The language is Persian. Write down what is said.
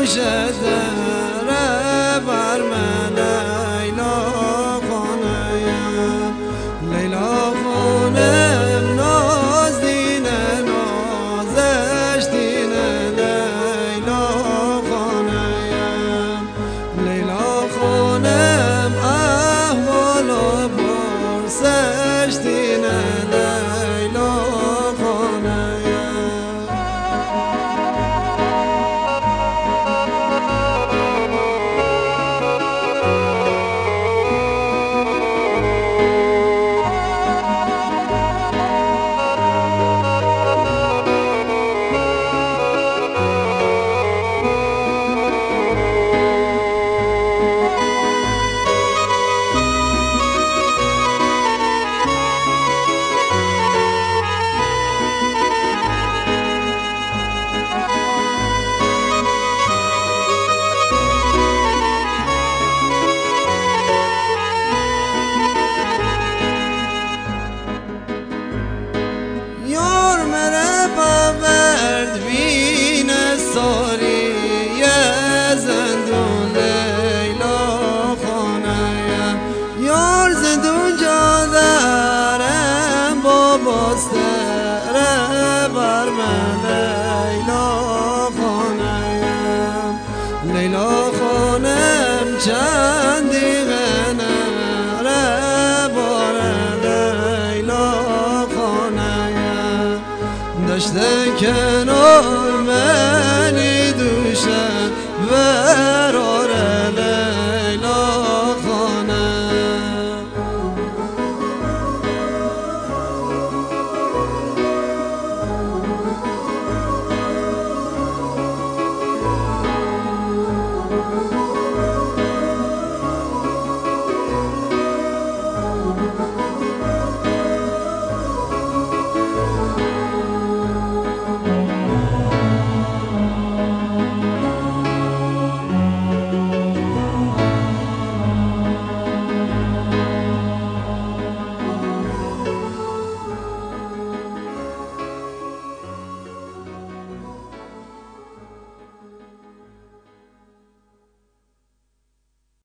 دوشه دره بر من لیلا خانم لیلا خانم ناز دینه نازش دینه لیلا خانم لیلا خانم احوال و پرسش دینه لیلا خانم ساری زندون لیلا خانم یار زندون جا دارم با باستره بر من لیلا خانم لیلا خانم چندی غنره باره لیلا خانم داشته کنار منی دوشه ورار